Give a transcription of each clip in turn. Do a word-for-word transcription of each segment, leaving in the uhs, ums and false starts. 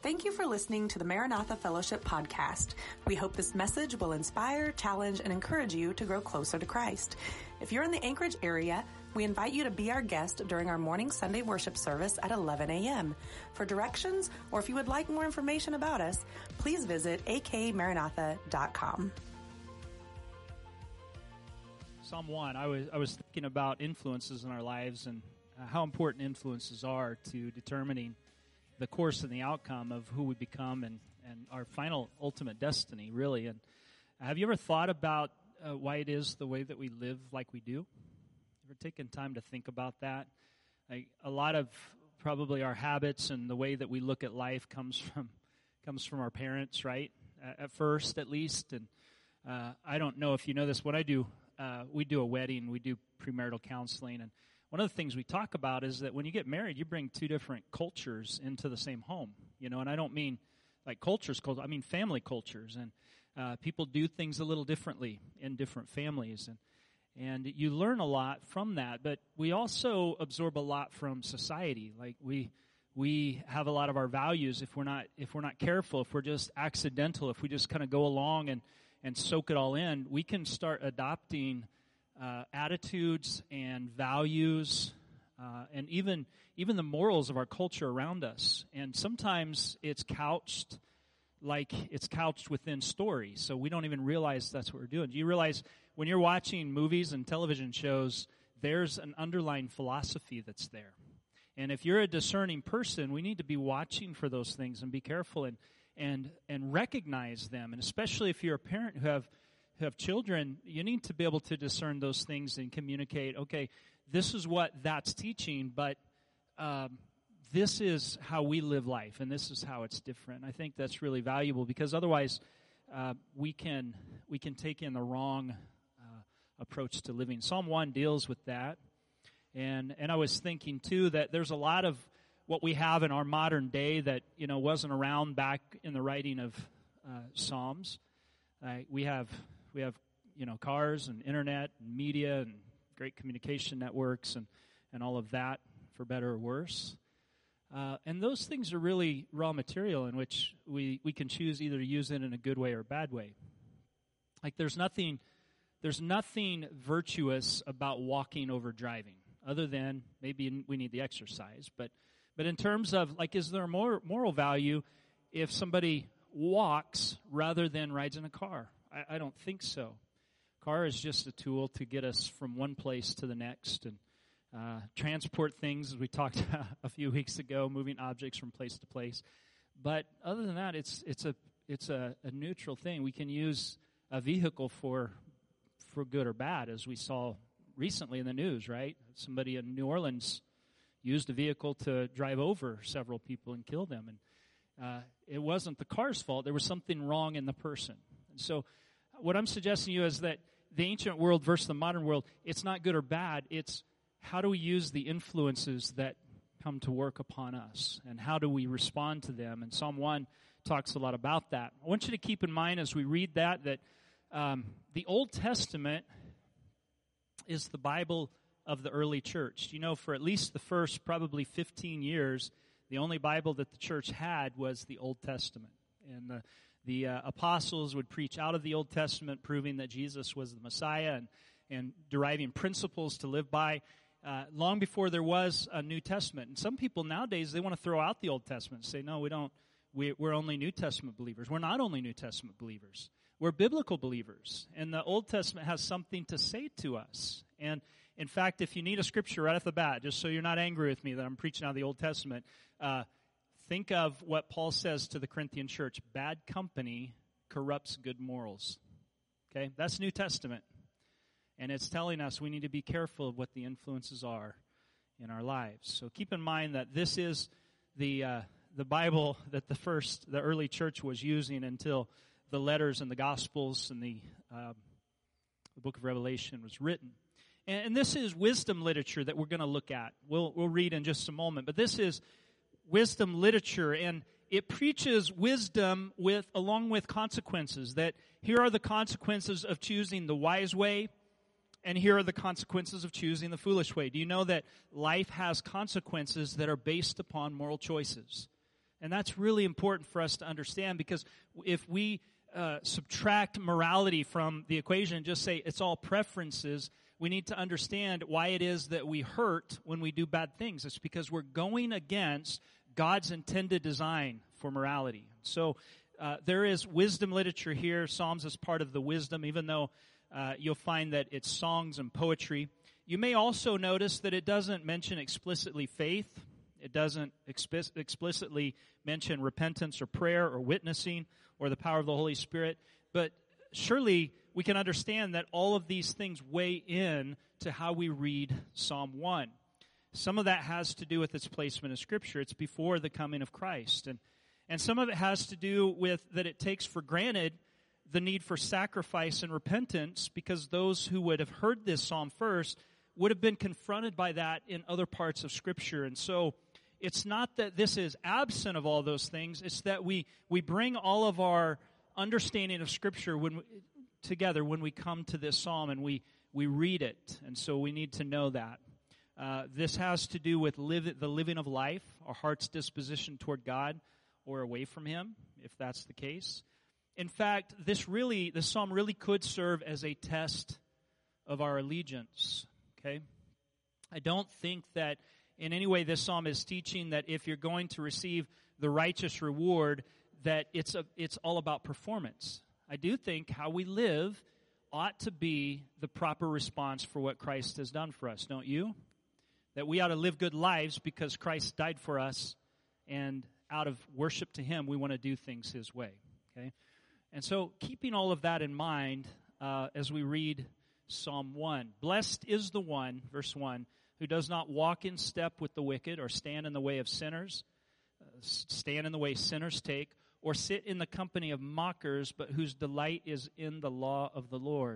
Thank you for listening to the Maranatha Fellowship podcast. We hope this message will inspire, challenge, and encourage you to grow closer to Christ. If you're in the Anchorage area, we invite you to be our guest during our morning Sunday worship service at eleven a.m. For directions, or if you would like more information about us, please visit a k maranatha dot com. Psalm one, I was I was thinking about influences in our lives and uh, how important influences are to determining the course and the outcome of who we become and, and our final ultimate destiny, really. And have you ever thought about uh, why it is the way that we live like we do? Ever taken time to think about that? Like, a lot of probably our habits and the way that we look at life comes from comes from our parents, right? At, at first, at least. And uh, I don't know if you know this. What I do, uh, we do a wedding, we do premarital counseling, and one of the things we talk about is that when you get married, you bring two different cultures into the same home, you know, and I don't mean like cultures, I mean family cultures, and uh, people do things a little differently in different families, and and you learn a lot from that, but we also absorb a lot from society. Like we we have a lot of our values if we're not if we're not careful, if we're just accidental, if we just kind of go along and, and soak it all in, we can start adopting Uh, attitudes and values, uh, and even even the morals of our culture around us. And sometimes it's couched like it's couched within stories, so we don't even realize that's what we're doing. Do you realize when you're watching movies and television shows, there's an underlying philosophy that's there? And if you're a discerning person, we need to be watching for those things and be careful and and and recognize them. And especially if you're a parent who have who have children, you need to be able to discern those things and communicate, okay, this is what that's teaching, but um, this is how we live life, and this is how it's different. I think that's really valuable, because otherwise uh, we can we can take in the wrong uh, approach to living. Psalm one deals with that, and and I was thinking, too, that there's a lot of what we have in our modern day that, you know, wasn't around back in the writing of uh, Psalms. Uh, we have... We have, you know, cars and internet and media and great communication networks and, and all of that, for better or worse. Uh, and those things are really raw material in which we, we can choose either to use it in a good way or a bad way. Like there's nothing there's nothing virtuous about walking over driving, other than maybe we need the exercise. But but in terms of, like, is there more moral value if somebody walks rather than rides in a car? I don't think so. Car is just a tool to get us from one place to the next and uh, transport things, as we talked a few weeks ago, moving objects from place to place. But other than that, it's it's a it's a, a neutral thing. We can use a vehicle for for good or bad, as we saw recently in the news, right? Somebody in New Orleans used a vehicle to drive over several people and kill them, and uh, it wasn't the car's fault. There was something wrong in the person. And so what I'm suggesting to you is that the ancient world versus the modern world, it's not good or bad. It's how do we use the influences that come to work upon us, and how do we respond to them? And Psalm one talks a lot about that. I want you to keep in mind as we read that, that um, the Old Testament is the Bible of the early church. You know, for at least the first probably fifteen years, the only Bible that the church had was the Old Testament. And the The uh, apostles would preach out of the Old Testament, proving that Jesus was the Messiah and, and deriving principles to live by uh, long before there was a New Testament. And some people nowadays, they want to throw out the Old Testament and say, no, we don't. We, we're only New Testament believers. We're not only New Testament believers. We're biblical believers. And the Old Testament has something to say to us. And in fact, if you need a scripture right off the bat, just so you're not angry with me that I'm preaching out of the Old Testament, uh, think of what Paul says to the Corinthian church: bad company corrupts good morals. Okay, that's New Testament. And it's telling us we need to be careful of what the influences are in our lives. So keep in mind that this is the uh, the Bible that the first, the early church was using until the letters and the Gospels and the, uh, the book of Revelation was written. And, and this is wisdom literature that we're going to look at. We'll, we'll read in just a moment. But this is wisdom literature, and it preaches wisdom with along with consequences, that here are the consequences of choosing the wise way, and here are the consequences of choosing the foolish way. Do you know that life has consequences that are based upon moral choices? And that's really important for us to understand, because if we uh, subtract morality from the equation and just say it's all preferences, we need to understand why it is that we hurt when we do bad things. It's because we're going against God's intended design for morality. So uh, there is wisdom literature here. Psalms is part of the wisdom, even though uh, you'll find that it's songs and poetry. You may also notice that it doesn't mention explicitly faith. It doesn't expi- explicitly mention repentance or prayer or witnessing or the power of the Holy Spirit. But surely we can understand that all of these things weigh in to how we read Psalm one. Some of that has to do with its placement in Scripture. It's before the coming of Christ. And, and some of it has to do with that it takes for granted the need for sacrifice and repentance, because those who would have heard this psalm first would have been confronted by that in other parts of Scripture. And so it's not that this is absent of all those things. It's that we, we bring all of our understanding of Scripture when we, together when we come to this psalm and we, we read it. And so we need to know that. Uh, this has to do with live, the living of life, our heart's disposition toward God or away from Him, if that's the case. In fact, this really, this psalm really could serve as a test of our allegiance. Okay, I don't think that in any way this psalm is teaching that if you're going to receive the righteous reward, that it's a, it's all about performance. I do think how we live ought to be the proper response for what Christ has done for us, don't you? That we ought to live good lives because Christ died for us, and out of worship to Him, we want to do things His way. Okay, and so keeping all of that in mind uh, as we read Psalm one. Blessed is the one, verse one, who does not walk in step with the wicked, or stand in the way of sinners, uh, stand in the way sinners take, or sit in the company of mockers, but whose delight is in the law of the Lord,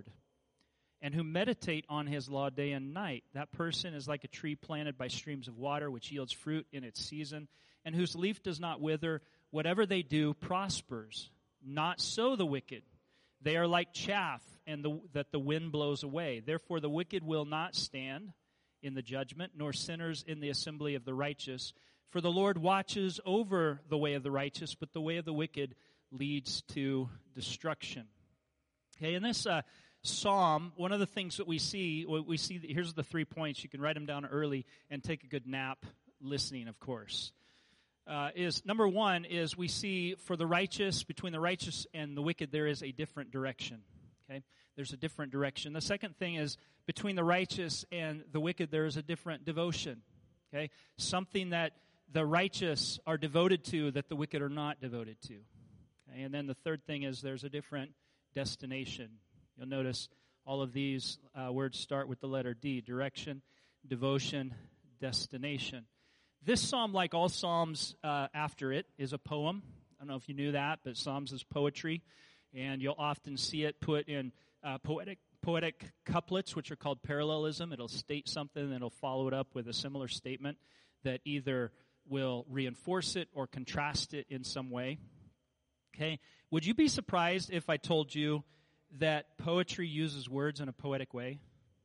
and who meditate on His law day and night. That person is like a tree planted by streams of water, which yields fruit in its season, and whose leaf does not wither. Whatever they do prospers. Not so the wicked. They are like chaff and the, that the wind blows away. Therefore the wicked will not stand in the judgment, nor sinners in the assembly of the righteous. For the Lord watches over the way of the righteous, but the way of the wicked leads to destruction. Okay, in this uh, psalm, one of the things that we see, we see, here's the three points. You can write them down early and take a good nap listening, of course. Uh, is number one is we see for the righteous, between the righteous and the wicked, there is a different direction. Okay, there's a different direction. The second thing is between the righteous and the wicked, there is a different devotion. Okay, something that the righteous are devoted to that the wicked are not devoted to. Okay? And then the third thing is there's a different destination. You'll notice all of these uh, words start with the letter D: direction, devotion, destination. This psalm, like all psalms uh, after it, is a poem. I don't know if you knew that, but Psalms is poetry, and you'll often see it put in uh, poetic poetic couplets, which are called parallelism. It'll state something, and it'll follow it up with a similar statement that either will reinforce it or contrast it in some way. Okay, would you be surprised if I told you that poetry uses words in a poetic way?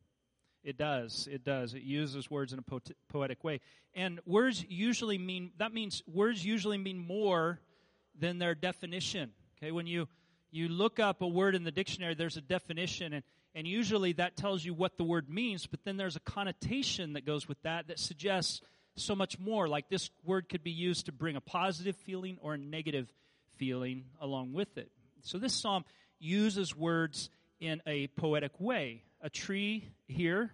It does. It does. It uses words in a po- poetic way. And words usually mean, that means words usually mean more than their definition. Okay, when you, you look up a word in the dictionary, there's a definition, and, and usually that tells you what the word means, but then there's a connotation that goes with that that suggests so much more. Like this word could be used to bring a positive feeling or a negative feeling along with it. So this psalm uses words in a poetic way. A tree here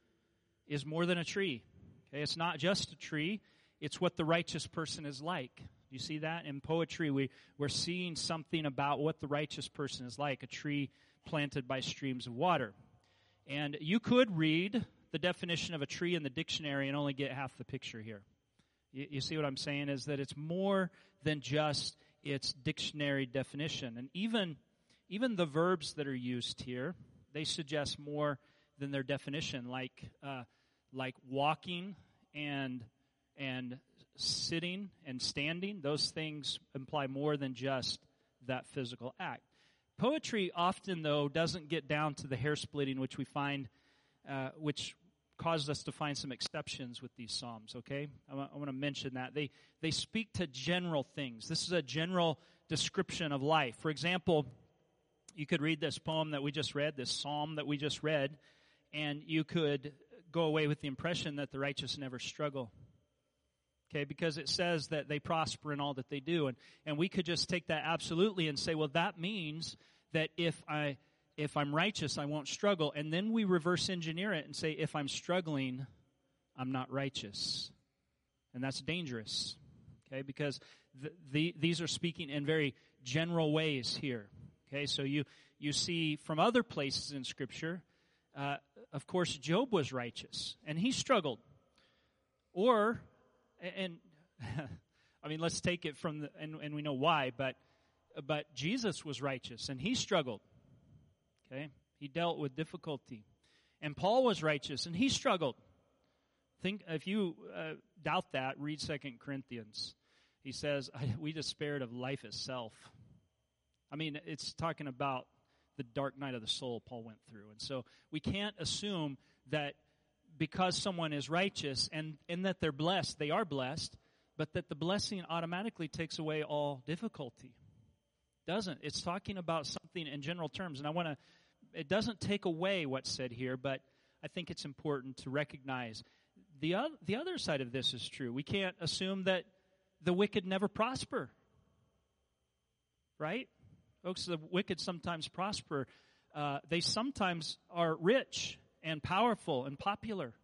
is more than a tree. Okay, it's not just a tree. It's what the righteous person is like. You see that? In poetry, we, we're seeing something about what the righteous person is like, a tree planted by streams of water. And you could read the definition of a tree in the dictionary and only get half the picture here. You, you see what I'm saying? Is that it's more than just its dictionary definition. And even, even the verbs that are used here, they suggest more than their definition, like uh, like walking and and sitting and standing. Those things imply more than just that physical act. Poetry often, though, doesn't get down to the hair splitting, which we find, uh, which caused us to find some exceptions with these Psalms, okay? I want, I want to mention that. They, they speak to general things. This is a general description of life. For example, you could read this poem that we just read, this psalm that we just read, and you could go away with the impression that the righteous never struggle. Okay, because it says that they prosper in all that they do. And, and we could just take that absolutely and say, well, that means that if, I, if I'm righteous, I won't struggle. And then we reverse engineer it and say, if I'm struggling, I'm not righteous. And that's dangerous, okay, because the, the, these are speaking in very general ways here. Okay, so you, you see from other places in Scripture, uh, of course, Job was righteous, and he struggled. Or, and, I mean, let's take it from the, and, and we know why, but, but Jesus was righteous, and he struggled. Okay, he dealt with difficulty. And Paul was righteous, and he struggled. Think, if you uh, doubt that, read Second Corinthians. He says, we despaired of life itself. I mean, it's talking about the dark night of the soul Paul went through. And so we can't assume that because someone is righteous and, and that they're blessed, they are blessed, but that the blessing automatically takes away all difficulty. Doesn't. It's talking about something in general terms. And I want to, it doesn't take away what's said here, but I think it's important to recognize the other, the other side of this is true. We can't assume that the wicked never prosper. Right? Folks, the wicked sometimes prosper. Uh, they sometimes are rich and powerful and popular.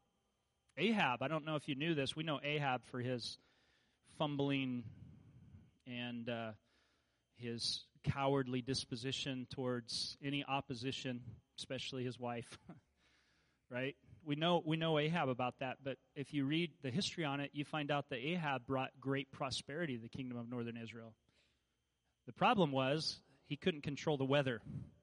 Ahab, I don't know if you knew this. We know Ahab for his fumbling and uh, his cowardly disposition towards any opposition, especially his wife. Right? We know we know Ahab about that, but if you read the history on it, you find out that Ahab brought great prosperity to the kingdom of northern Israel. The problem was he couldn't control the weather.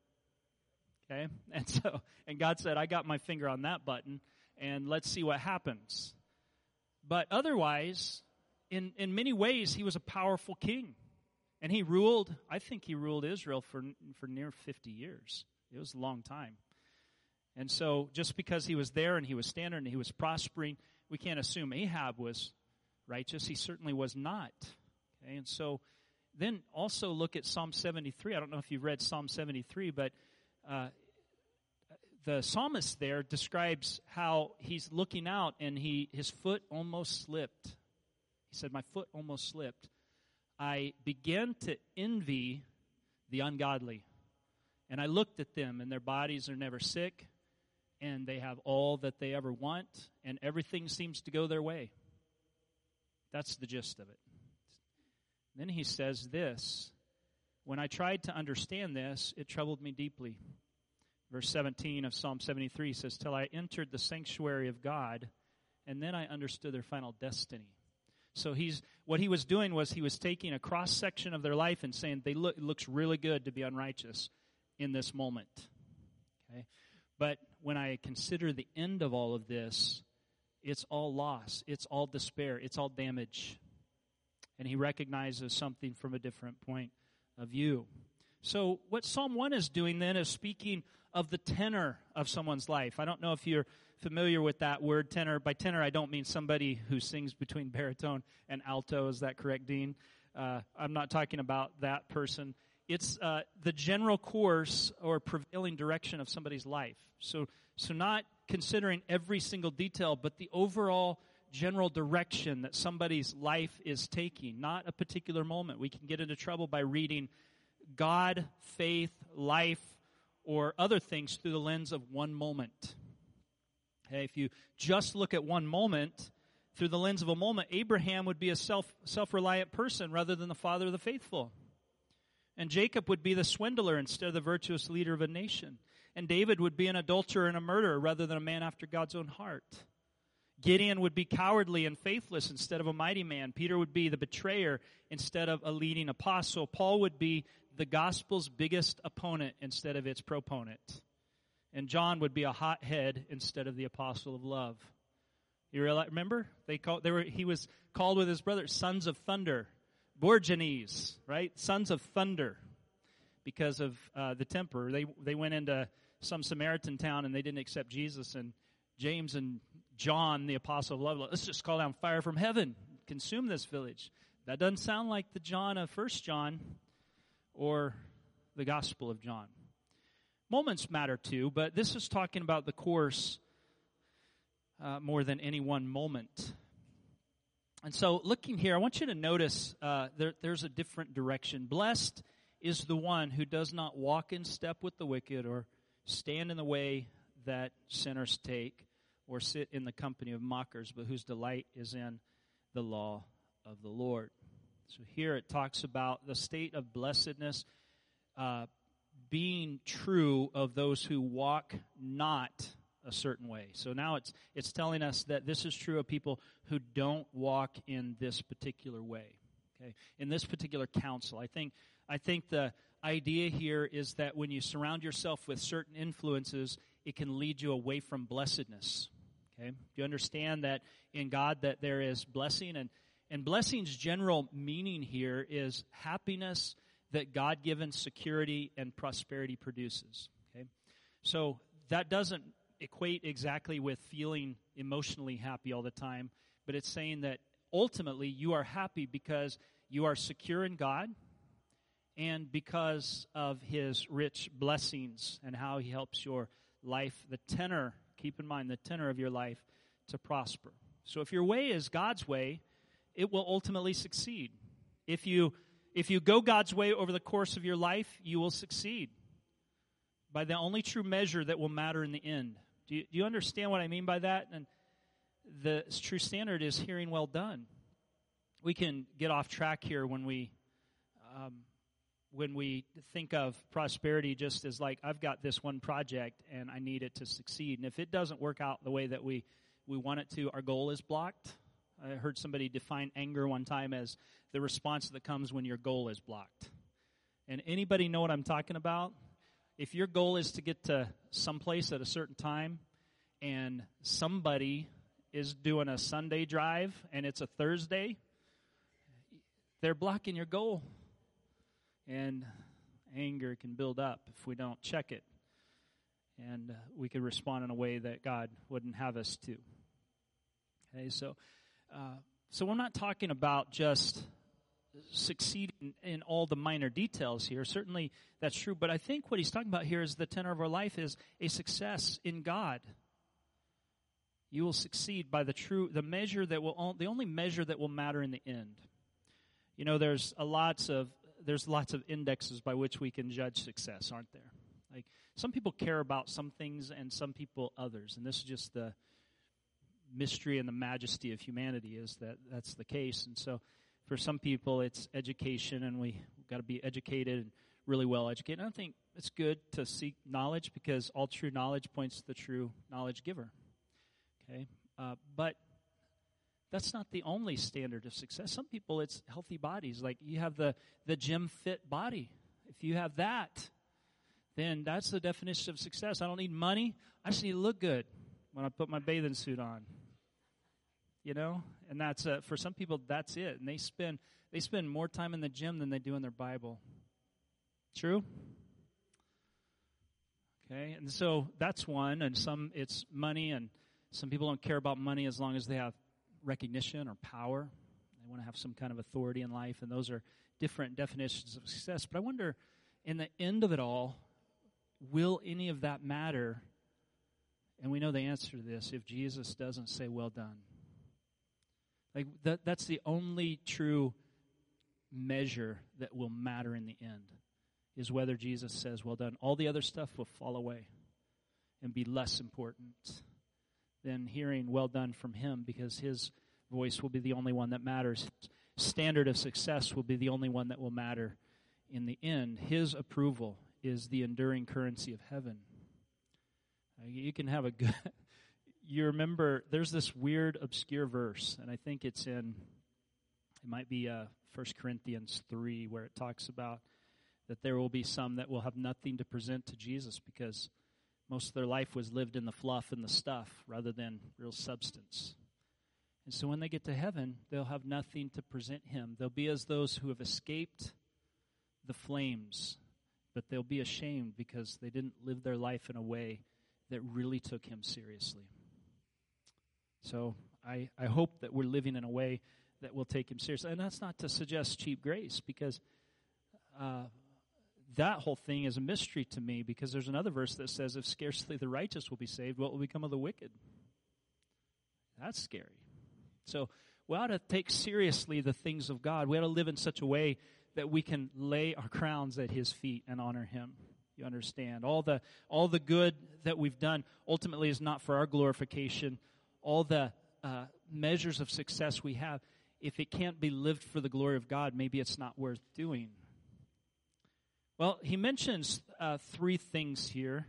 Okay? And so, and God said, I got my finger on that button, and let's see what happens. But otherwise, in, in many ways, he was a powerful king. And he ruled, I think he ruled Israel for, for near fifty years. It was a long time. And so, just because he was there and he was standing and he was prospering, we can't assume Ahab was righteous. He certainly was not. Okay? And so, then also look at Psalm seventy-three. I don't know if you've read Psalm seventy-three, but uh, the psalmist there describes how he's looking out and he his foot almost slipped. He said, my foot almost slipped. I began to envy the ungodly. And I looked at them, and their bodies are never sick, and they have all that they ever want, and everything seems to go their way. That's the gist of it. Then he says this, when I tried to understand this, it troubled me deeply. Verse seventeen of Psalm seventy-three says, till I entered the sanctuary of God, and then I understood their final destiny. So he's what he was doing was he was taking a cross-section of their life and saying, they look, it looks really good to be unrighteous in this moment. Okay, but when I consider the end of all of this, it's all loss, it's all despair, it's all damage. And he recognizes something from a different point of view. So what Psalm one is doing then is speaking of the tenor of someone's life. I don't know if you're familiar with that word, tenor. By tenor, I don't mean somebody who sings between baritone and alto. Is that correct, Dean? Uh, I'm not talking about that person. It's uh, the general course or prevailing direction of somebody's life. So, so not considering every single detail, but the overall general direction that somebody's life is taking, not a particular moment. We can get into trouble by reading God, faith, life, or other things through the lens of one moment. Okay, if you just look at one moment through the lens of a moment, Abraham would be a self, self-reliant person rather than the father of the faithful. And Jacob would be the swindler instead of the virtuous leader of a nation. And David would be an adulterer and a murderer rather than a man after God's own heart. Gideon would be cowardly and faithless instead of a mighty man. Peter would be the betrayer instead of a leading apostle. Paul would be the gospel's biggest opponent instead of its proponent. And John would be a hothead instead of the apostle of love. You realize, remember? They call, they were, he was called with his brother sons of thunder. Bourgeois, right? Sons of thunder. Because of uh, the temper. They, they went into some Samaritan town and they didn't accept Jesus, and James and John, the apostle of love, let's just call down fire from heaven, consume this village. That doesn't sound like the John of First John or the Gospel of John. Moments matter too, but this is talking about the course uh, more than any one moment. And so looking here, I want you to notice uh, there, there's a different direction. Blessed is the one who does not walk in step with the wicked or stand in the way that sinners take or sit in the company of mockers, but whose delight is in the law of the Lord. So here it talks about the state of blessedness uh, being true of those who walk not a certain way. So now it's it's telling us that this is true of people who don't walk in this particular way. Okay, in this particular counsel, I think I think the idea here is that when you surround yourself with certain influences, it can lead you away from blessedness. Okay, do you understand that in God that there is blessing, and and blessing's general meaning here is happiness that God-given security and prosperity produces. Okay, so that doesn't equate exactly with feeling emotionally happy all the time, but it's saying that ultimately you are happy because you are secure in God and because of His rich blessings and how He helps your life, the tenor, keep in mind the tenor of your life, to prosper. So if your way is God's way, it will ultimately succeed. If you if you go God's way over the course of your life, you will succeed by the only true measure that will matter in the end. Do you, do you understand what I mean by that? And the true standard is hearing well done. We can get off track here when we um, when we think of prosperity just as like, I've got this one project and I need it to succeed. And if it doesn't work out the way that we, we want it to, our goal is blocked. I heard somebody define anger one time as the response that comes when your goal is blocked. And anybody know what I'm talking about? If your goal is to get to someplace at a certain time and somebody is doing a Sunday drive and it's a Thursday, they're blocking your goal. And anger can build up if we don't check it. And uh, we could respond in a way that God wouldn't have us to. Okay, so uh, so we're not talking about just succeeding in all the minor details here. Certainly that's true, but I think what he's talking about here is the tenor of our life is a success in God. You will succeed by the true, the measure that will, the only measure that will matter in the end. You know, there's a lots of there's lots of indexes by which we can judge success, aren't there? Like some people care about some things and some people others, and this is just the mystery and the majesty of humanity is that that's the case. And so for some people it's education, and we, we've got to be educated and really well educated. And I think it's good to seek knowledge because all true knowledge points to the true knowledge giver. Okay, uh, but that's not the only standard of success. Some people, it's healthy bodies. Like you have the, the gym fit body. If you have that, then that's the definition of success. I don't need money. I just need to look good when I put my bathing suit on. You know? And that's uh, for some people, that's it. And they spend they spend more time in the gym than they do in their Bible. True? Okay, and so that's one. And some, it's money, and some people don't care about money as long as they have recognition or power. They want to have some kind of authority in life, and those are different definitions of success. But I wonder, in the end of it all, will any of that matter? And we know the answer to this if Jesus doesn't say, well done. Like that, that's the only true measure that will matter in the end, is whether Jesus says, well done. All the other stuff will fall away and be less important than hearing well done from Him, because His voice will be the only one that matters. His standard of success will be the only one that will matter in the end. His approval is the enduring currency of heaven. Uh, you can have a good... You remember, there's this weird, obscure verse, and I think it's in, it might be uh, First Corinthians three, where it talks about that there will be some that will have nothing to present to Jesus because most of their life was lived in the fluff and the stuff rather than real substance. And so when they get to heaven, they'll have nothing to present Him. They'll be as those who have escaped the flames, but they'll be ashamed because they didn't live their life in a way that really took Him seriously. So I, I hope that we're living in a way that will take him seriously. And that's not to suggest cheap grace, because uh, that whole thing is a mystery to me, because there's another verse that says, if scarcely the righteous will be saved, what will become of the wicked? That's scary. So we ought to take seriously the things of God. We ought to live in such a way that we can lay our crowns at his feet and honor him. You understand? All the all the good that we've done ultimately is not for our glorification. All the uh, measures of success we have, if it can't be lived for the glory of God, maybe it's not worth doing. Well, he mentions uh, three things here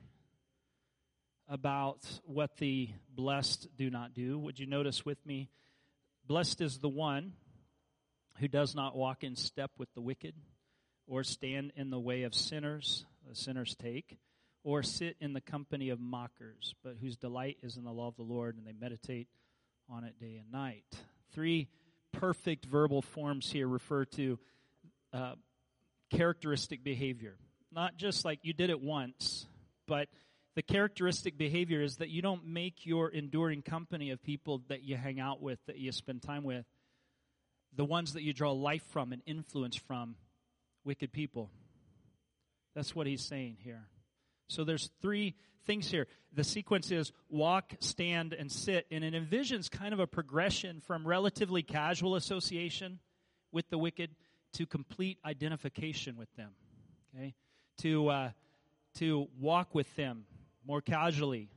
about what the blessed do not do. Would you notice with me? Blessed is the one who does not walk in step with the wicked, or stand in the way of sinners, the sinners take, or sit in the company of mockers, but whose delight is in the law of the Lord, and they meditate on it day and night. Three perfect verbal forms here refer to uh, characteristic behavior. Not just like you did it once, but the characteristic behavior is that you don't make your enduring company of people that you hang out with, that you spend time with, the ones that you draw life from and influence from, wicked people. That's what he's saying here. So there's three things here. The sequence is walk, stand, and sit. And it envisions kind of a progression from relatively casual association with the wicked to complete identification with them. Okay? To, uh, to walk with them more casually.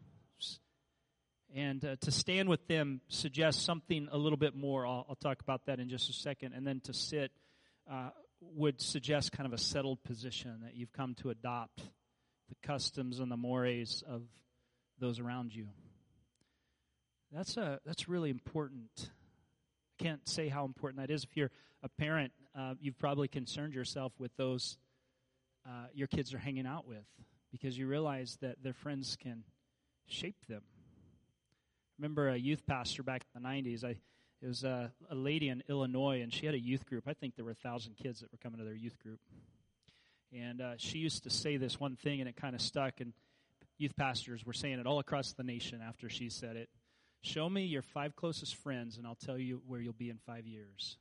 And uh, to stand with them suggests something a little bit more. I'll, I'll talk about that in just a second. And then to sit uh, would suggest kind of a settled position, that you've come to adopt the customs and the mores of those around you. That's a that's really important. I can't say how important that is. If you're a parent, uh, you've probably concerned yourself with those uh, your kids are hanging out with, because you realize that their friends can shape them. Remember a youth pastor back in the nineties. I it was a, a lady in Illinois, and she had a youth group. I think there were a thousand kids that were coming to their youth group. And uh, she used to say this one thing, and it kind of stuck. And youth pastors were saying it all across the nation after she said it. Show me your five closest friends, and I'll tell you where you'll be in five years.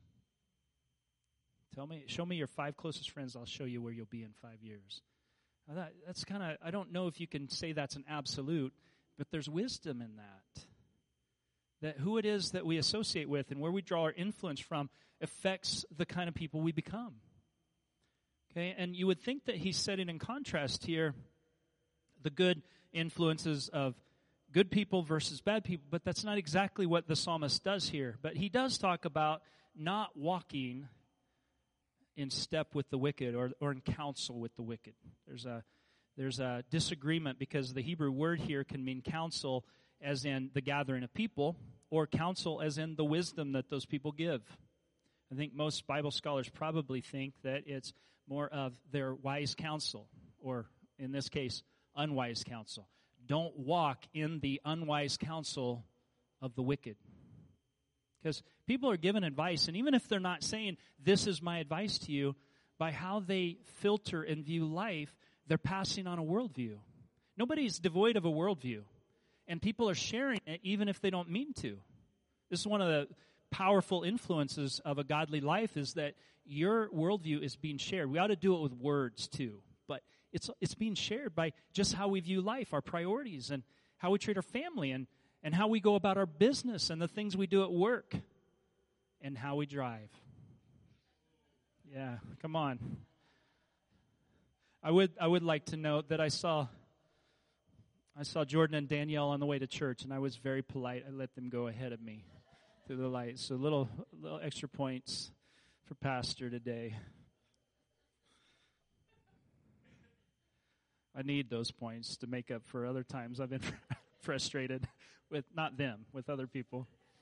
Tell me, show me your five closest friends, I'll show you where you'll be in five years. Now that, that's kind of, I don't know if you can say that's an absolute, but there's wisdom in that. That who it is that we associate with and where we draw our influence from affects the kind of people we become. Okay, and you would think that he's setting in contrast here the good influences of good people versus bad people, but that's not exactly what the psalmist does here. But he does talk about not walking in step with the wicked, or, or in counsel with the wicked. There's a there's a disagreement, because the Hebrew word here can mean counsel as in the gathering of people, or counsel as in the wisdom that those people give. I think most Bible scholars probably think that it's more of their wise counsel, or in this case, unwise counsel. Don't walk in the unwise counsel of the wicked. Because people are given advice, and even if they're not saying, this is my advice to you, by how they filter and view life, they're passing on a worldview. Nobody's devoid of a worldview. And people are sharing it even if they don't mean to. This is one of the powerful influences of a godly life, is that your worldview is being shared. We ought to do it with words too. But it's it's being shared by just how we view life, our priorities, and how we treat our family, and, and how we go about our business, and the things we do at work, and how we drive. Yeah, come on. I would I would like to note that I saw I saw Jordan and Danielle on the way to church, and I was very polite. I let them go ahead of me through the light. So little little extra points for Pastor today. I need those points to make up for other times I've been frustrated with, not them, with other people.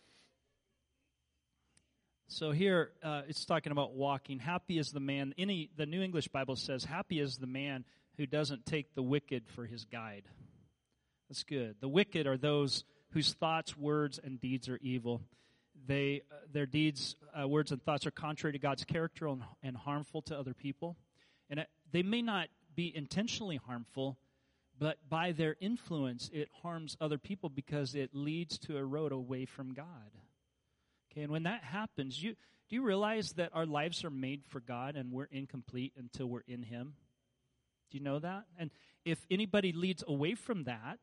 So here uh, it's talking about walking. Happy is the man. Any the New English Bible says, happy is the man who doesn't take the wicked for his guide. That's good. The wicked are those whose thoughts, words, and deeds are evil. They, uh, their deeds, uh, words, and thoughts are contrary to God's character and, and harmful to other people. And it, they may not be intentionally harmful, but by their influence, it harms other people because it leads to a road away from God. Okay, and when that happens, you do you realize that our lives are made for God and we're incomplete until we're in Him? Do you know that? And if anybody leads away from that,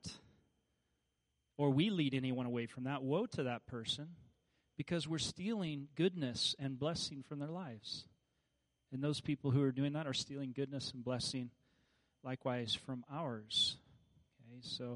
or we lead anyone away from that, woe to that person, because we're stealing goodness and blessing from their lives. And those people who are doing that are stealing goodness and blessing likewise from ours. Okay, so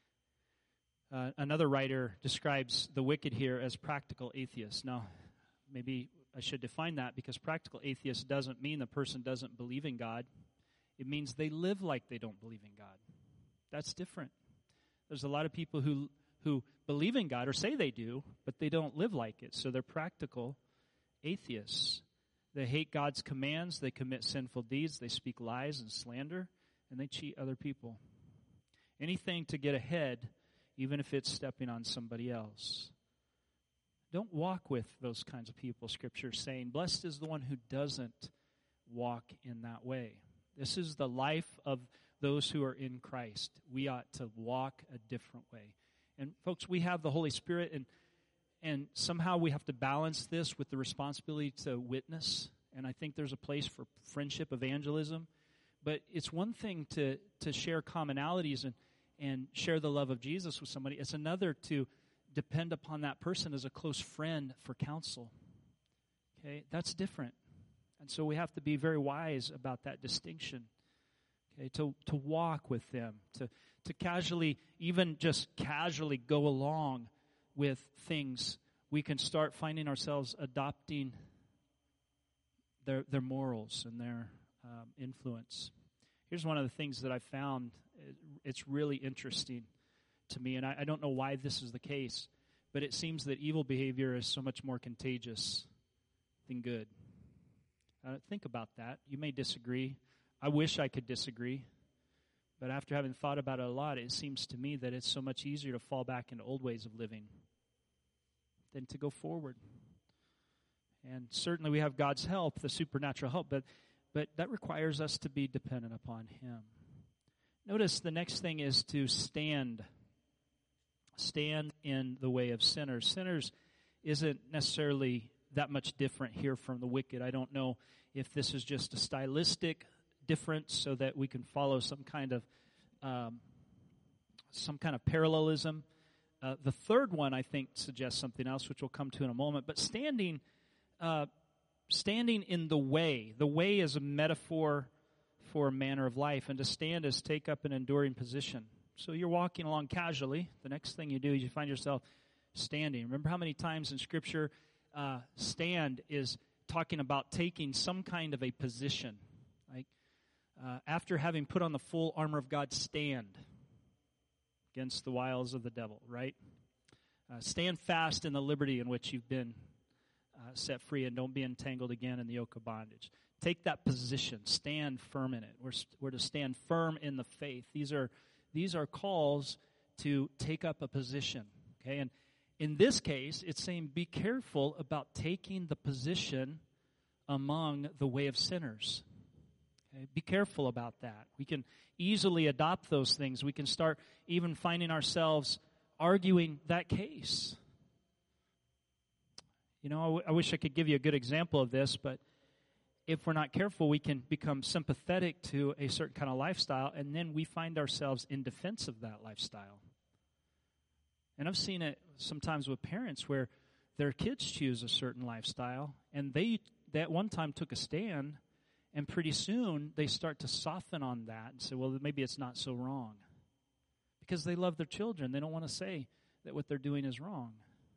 uh, another writer describes the wicked here as practical atheists. Now, maybe I should define that, because practical atheist doesn't mean the person doesn't believe in God. It means they live like they don't believe in God. That's different. There's a lot of people who who believe in God or say they do, but they don't live like it. So they're practical atheists. They hate God's commands. They commit sinful deeds. They speak lies and slander, and they cheat other people. Anything to get ahead, even if it's stepping on somebody else. Don't walk with those kinds of people, Scripture is saying. Blessed is the one who doesn't walk in that way. This is the life of those who are in Christ. We ought to walk a different way. And folks, we have the Holy Spirit, and and somehow we have to balance this with the responsibility to witness. And I think there's a place for friendship evangelism. But it's one thing to, to share commonalities and, and share the love of Jesus with somebody. It's another to depend upon that person as a close friend for counsel. Okay, that's different. And so we have to be very wise about that distinction. Okay, to, to walk with them, to, to casually, even just casually go along with things. We can start finding ourselves adopting their their morals and their um, influence. Here's one of the things that I found. It's really interesting to me, and I, I don't know why this is the case, but it seems that evil behavior is so much more contagious than good. Uh, think about that. You may disagree. I wish I could disagree. But after having thought about it a lot, it seems to me that it's so much easier to fall back into old ways of living than to go forward. And certainly we have God's help, the supernatural help, but but that requires us to be dependent upon Him. Notice the next thing is to stand. Stand in the way of sinners. Sinners isn't necessarily that much different here from the wicked. I don't know if this is just a stylistic difference so that we can follow some kind of um, some kind of parallelism. Uh, the third one, I think, suggests something else, which we'll come to in a moment. But standing, uh, standing in the way. The way is a metaphor for a manner of life, and to stand is take up an enduring position. So you're walking along casually. The next thing you do is you find yourself standing. Remember how many times in Scripture uh, stand is talking about taking some kind of a position. Like uh, after having put on the full armor of God, stand against the wiles of the devil, right? Uh, stand fast in the liberty in which you've been uh, set free, and don't be entangled again in the yoke of bondage. Take that position. Stand firm in it. We're, we're to stand firm in the faith. These are these are calls to take up a position. Okay, and in this case, it's saying be careful about taking the position among the way of sinners. Okay, be careful about that. We can easily adopt those things. We can start even finding ourselves arguing that case. You know, I, w- I wish I could give you a good example of this, but if we're not careful, we can become sympathetic to a certain kind of lifestyle, and then we find ourselves in defense of that lifestyle. And I've seen it sometimes with parents where their kids choose a certain lifestyle, and they, at one time, took a stand, and pretty soon they start to soften on that and say, well, maybe it's not so wrong. Because they love their children. They don't want to say that what they're doing is wrong.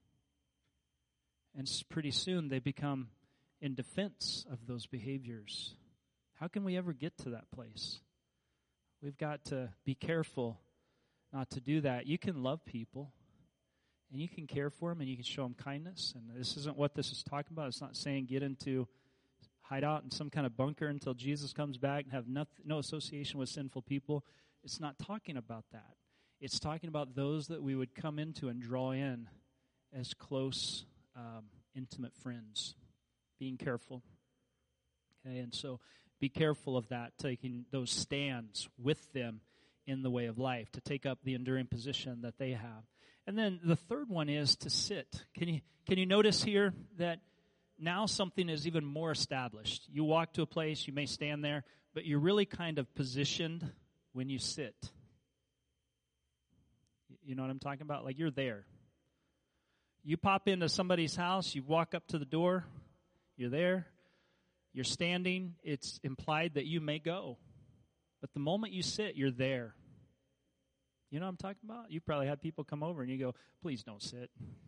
And pretty soon they become in defense of those behaviors. How can we ever get to that place? We've got to be careful not to do that. You can love people, and you can care for them, and you can show them kindness. And this isn't what this is talking about. It's not saying get into, hide out in some kind of bunker until Jesus comes back and have no, no association with sinful people. It's not talking about that. It's talking about those that we would come into and draw in as close, um, intimate friends. Being careful. Okay, and so be careful of that, taking those stands with them in the way of life, to take up the enduring position that they have. And then the third one is to sit. Can you can you notice here that now something is even more established? You walk to a place, you may stand there, but you're really kind of positioned when you sit. You know what I'm talking about? Like, you're there. You pop into somebody's house, you walk up to the door, you're there, you're standing, it's implied that you may go. But the moment you sit, you're there. You know what I'm talking about? You probably had people come over and you go, please don't sit.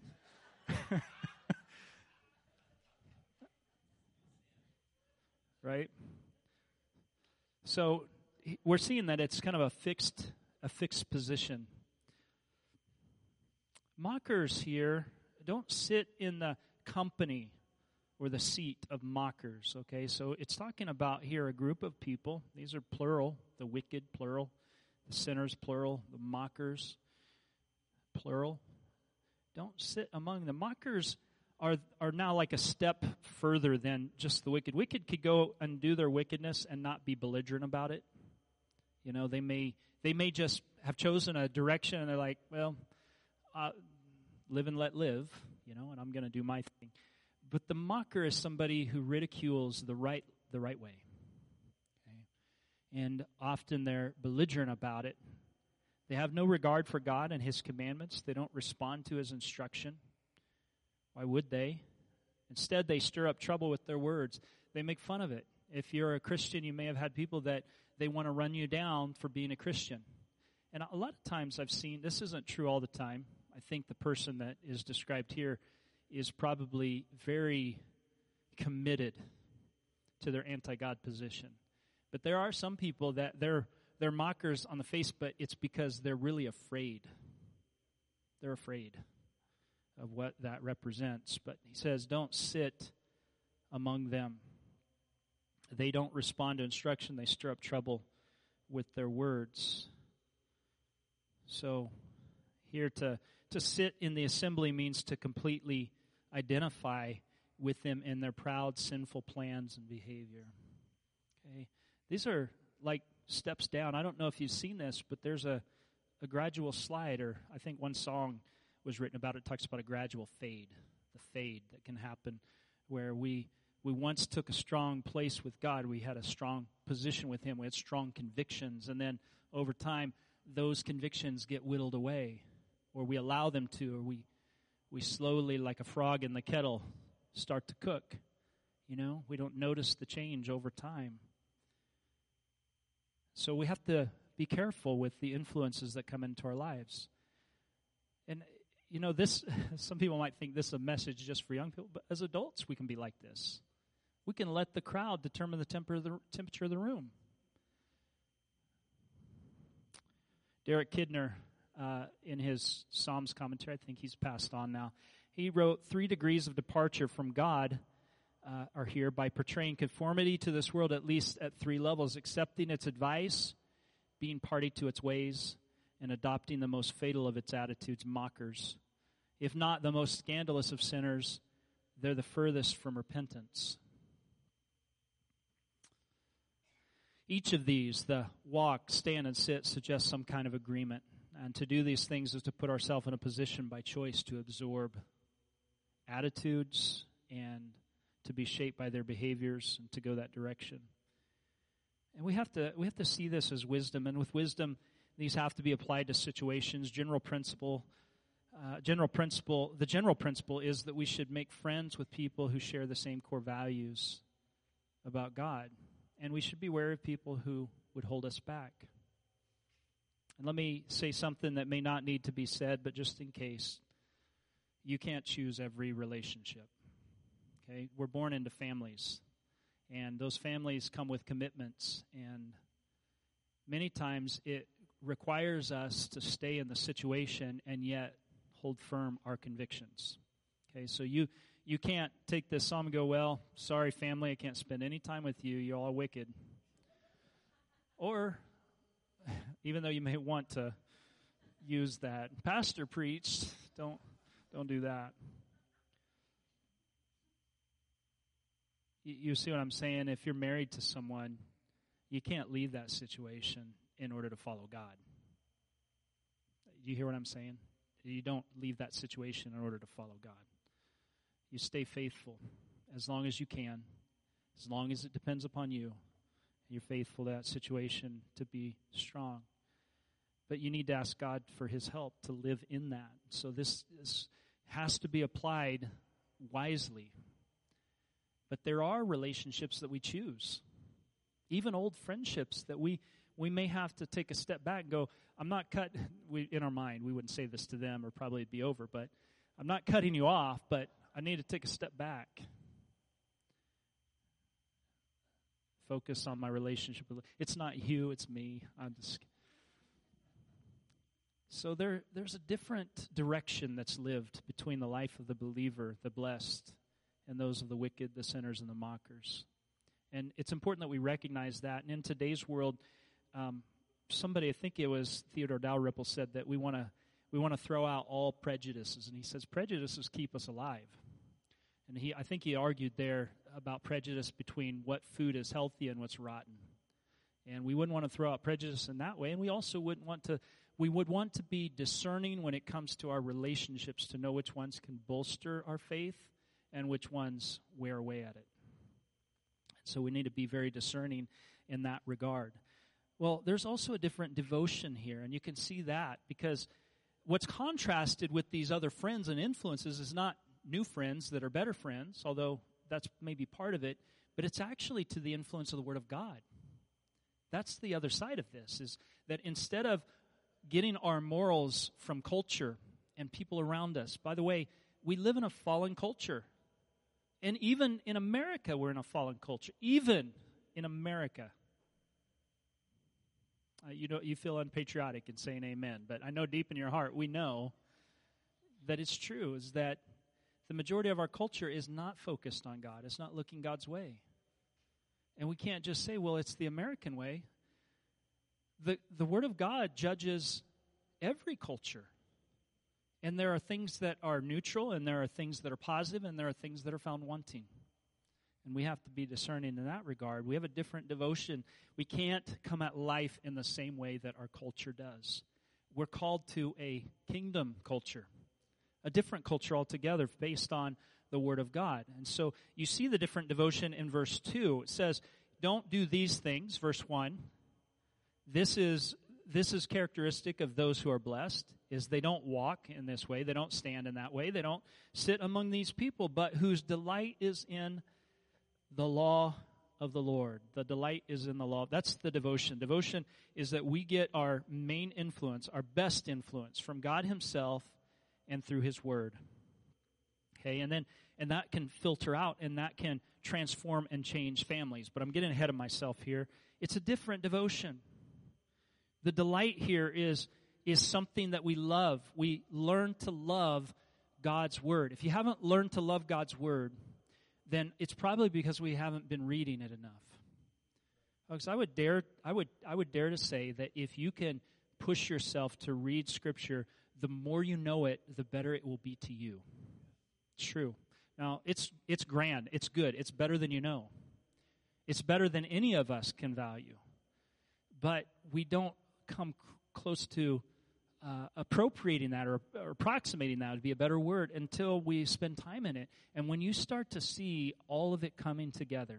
Right? So we're seeing that it's kind of a fixed, a fixed position. Mockers here don't sit in the company or the seat of mockers, okay? So it's talking about here a group of people. These are plural, the wicked, plural, the sinners, plural, the mockers, plural. Don't sit among them. Mockers are are now like a step further than just the wicked. Wicked could go and do their wickedness and not be belligerent about it. You know, they may they may just have chosen a direction and they're like, well, uh, live and let live, you know, and I'm going to do my thing. But the mocker is somebody who ridicules the right the right way. Okay? And often they're belligerent about it. They have no regard for God and His commandments. They don't respond to His instruction. Why would they? Instead, they stir up trouble with their words. They make fun of it. If you're a Christian, you may have had people that they want to run you down for being a Christian. And a lot of times I've seen, this isn't true all the time. I think the person that is described here is probably very committed to their anti-God position. But there are some people that they're they're mockers on the face, but it's because they're really afraid. They're afraid of what that represents. But he says, don't sit among them. They don't respond to instruction. They stir up trouble with their words. So here to, to sit in the assembly means to completely identify with them in their proud, sinful plans and behavior. Okay, these are like steps down. I don't know if you've seen this, but there's a, a gradual slide, or I think one song was written about it, talks about a gradual fade, the fade that can happen where we we once took a strong place with God. We had a strong position with Him. We had strong convictions, and then over time, those convictions get whittled away, or we allow them to, or we we slowly, like a frog in the kettle, start to cook. You know, we don't notice the change over time. So we have to be careful with the influences that come into our lives. And, you know, this, some people might think this is a message just for young people, but as adults, we can be like this. We can let the crowd determine the temper of the temperature of the room. Derek Kidner, uh, in his Psalms commentary, I think he's passed on now, he wrote, three degrees of departure from God uh, are here by portraying conformity to this world at least at three levels: accepting its advice, being party to its ways, and adopting the most fatal of its attitudes, mockers. If not the most scandalous of sinners, they're the furthest from repentance. Each of these, the walk, stand, and sit, suggests some kind of agreement. And to do these things is to put ourselves in a position by choice to absorb attitudes and to be shaped by their behaviors and to go that direction. And we have to we have to see this as wisdom. And with wisdom, these have to be applied to situations. General principle, uh, general principle. The general principle is that we should make friends with people who share the same core values about God. And we should be wary of people who would hold us back. And let me say something that may not need to be said, but just in case. You can't choose every relationship. Okay? We're born into families. And those families come with commitments. And many times it requires us to stay in the situation and yet hold firm our convictions. Okay, so you you can't take this psalm and go, well, sorry family, I can't spend any time with you, you're all wicked. Or, even though you may want to use that, pastor preached, don't don't do that. You, you see what I'm saying? If you're married to someone, you can't leave that situation. in order to follow God. Do you hear what I'm saying? You don't leave that situation in order to follow God. You stay faithful as long as you can, as long as it depends upon you. You're faithful to that situation to be strong. But you need to ask God for his help to live in that. So this, this has to be applied wisely. But there are relationships that we choose, even old friendships that we we may have to take a step back and go, I'm not cut, we, in our mind, we wouldn't say this to them or probably it'd be over, but I'm not cutting you off, but I need to take a step back. Focus on my relationship with, it's not you, it's me. I'm just... So there, there's a different direction that's lived between the life of the believer, the blessed, and those of the wicked, the sinners, and the mockers. And it's important that we recognize that. And in today's world, um, somebody, I think it was Theodore Dalrymple, said that we want to we want to throw out all prejudices. And he says prejudices keep us alive. And he, I think he argued there about prejudice between what food is healthy and what's rotten. And we wouldn't want to throw out prejudice in that way. And we also wouldn't want to, we would want to be discerning when it comes to our relationships to know which ones can bolster our faith and which ones wear away at it. So we need to be very discerning in that regard. Well, there's also a different devotion here, and you can see that because what's contrasted with these other friends and influences is not new friends that are better friends, although that's maybe part of it, but it's actually to the influence of the Word of God. That's the other side of this, is that instead of getting our morals from culture and people around us, by the way, we live in a fallen culture. And even in America, we're in a fallen culture. Even in America. Uh, you know, you feel unpatriotic in saying amen, but I know deep in your heart, we know that it's true, is that the majority of our culture is not focused on God. It's not looking God's way. And we can't just say, well, it's the American way. The, the Word of God judges every culture. And there are things that are neutral, and there are things that are positive, and there are things that are found wanting. And we have to be discerning in that regard. We have a different devotion. We can't come at life in the same way that our culture does. We're called to a kingdom culture, a different culture altogether based on the Word of God. And so you see the different devotion in verse two. It says, don't do these things, verse one. This is this is characteristic of those who are blessed, is they don't walk in this way, they don't stand in that way, they don't sit among these people, but whose delight is in the law of the Lord. The delight is in the law. That's the devotion. Devotion is that we get our main influence, our best influence from God Himself and through His Word. Okay, and then and that can filter out and that can transform and change families. But I'm getting ahead of myself here. It's a different devotion. The delight here is, is something that we love. We learn to love God's Word. If you haven't learned to love God's Word, then it's probably because we haven't been reading it enough. Folks, I would dare I would I would dare to say that if you can push yourself to read Scripture, the more you know it, the better it will be to you. It's true. Now, it's it's grand. It's good. It's better than you know. It's better than any of us can value. But we don't come c- close to uh, appropriating that or, or approximating that would be a better word until we spend time in it. And when you start to see all of it coming together,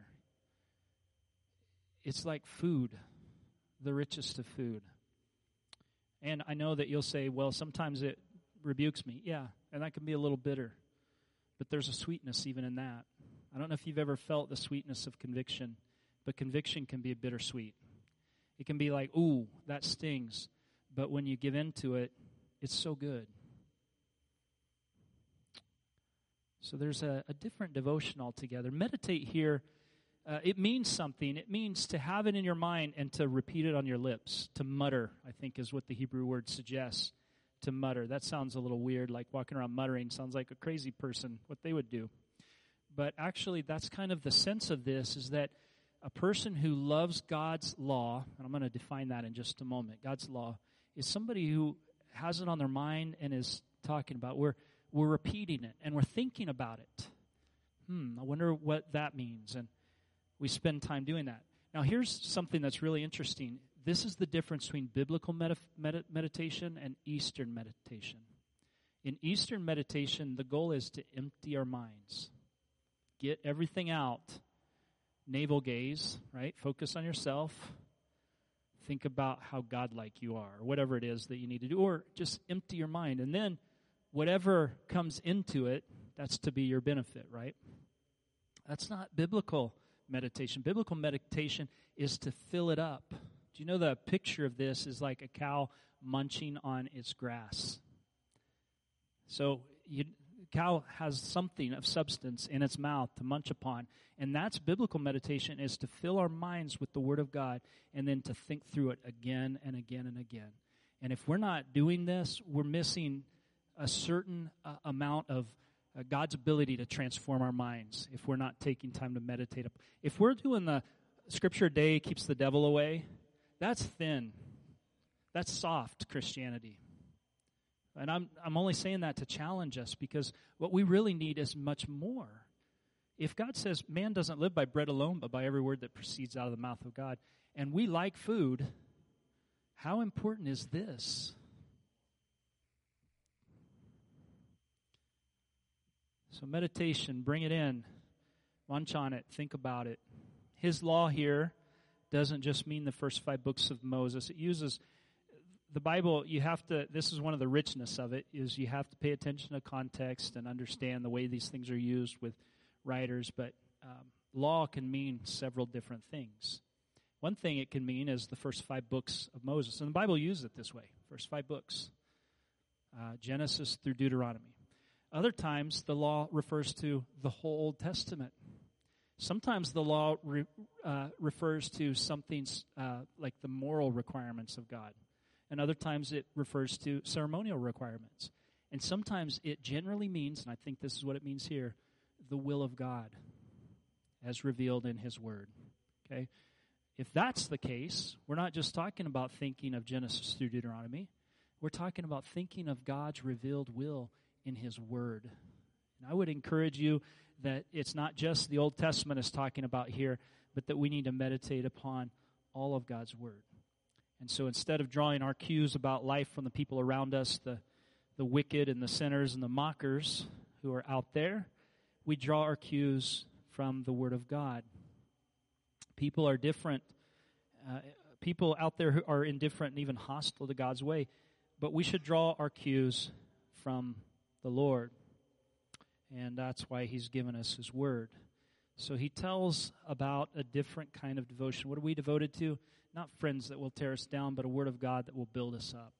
it's like food, the richest of food. And I know that you'll say, well, sometimes it rebukes me. Yeah, and that can be a little bitter. But there's a sweetness even in that. I don't know if you've ever felt the sweetness of conviction, but conviction can be bittersweet. It can be like, ooh, that stings. But when you give in to it, it's so good. So there's a, a different devotion altogether. Meditate here, uh, it means something. It means to have it in your mind and to repeat it on your lips. To mutter, I think, is what the Hebrew word suggests. To mutter. That sounds a little weird, like walking around muttering. Sounds like a crazy person, what they would do. But actually, that's kind of the sense of this, is that a person who loves God's law, and I'm going to define that in just a moment, God's law, is somebody who has it on their mind and is talking about, we're, we're repeating it, and we're thinking about it. Hmm, I wonder what that means, and we spend time doing that. Now, here's something that's really interesting. this is the difference between biblical med- med- meditation and Eastern meditation. In Eastern meditation, the goal is to empty our minds. Get everything out. Navel gaze, right? Focus on yourself. Think about how godlike you are, or whatever it is that you need to do. Or just empty your mind. And then whatever comes into it, that's to be your benefit, right? That's not biblical meditation. Biblical meditation is to fill it up. Do you know the picture of this is like a cow munching on its grass? So you, cow has something of substance in its mouth to munch upon. And that's biblical meditation, is to fill our minds with the Word of God and then to think through it again and again and again. And if we're not doing this, we're missing a certain uh, amount of uh, God's ability to transform our minds if we're not taking time to meditate. If we're doing the Scripture a day keeps the devil away, that's thin. That's soft Christianity. And I'm I'm only saying that to challenge us, because what we really need is much more. If God says man doesn't live by bread alone, but by every word that proceeds out of the mouth of God, and we like food, how important is this? So meditation, bring it in. Munch on it. Think about it. His law here doesn't just mean the first five books of Moses. It uses the Bible. You have to, this is one of the richness of it, is you have to pay attention to context and understand the way these things are used with writers. But um, law can mean several different things. One thing it can mean is the first five books of Moses. And the Bible uses it this way, first five books. Uh, Genesis through Deuteronomy. Other times, the law refers to the whole Old Testament. Sometimes the law re, uh, refers to something uh, like the moral requirements of God. And other times it refers to ceremonial requirements. And sometimes it generally means, and I think this is what it means here, the will of God as revealed in His Word. Okay? If that's the case, we're not just talking about thinking of Genesis through Deuteronomy. We're talking about thinking of God's revealed will in His Word. And I would encourage you that it's not just the Old Testament is talking about here, but that we need to meditate upon all of God's Word. And so instead of drawing our cues about life from the people around us, the, the wicked and the sinners and the mockers who are out there, we draw our cues from the Word of God. People are different. Uh, people out there who are indifferent and even hostile to God's way, but we should draw our cues from the Lord. And that's why He's given us His Word. So He tells about a different kind of devotion. What are we devoted to? Not friends that will tear us down, but a Word of God that will build us up.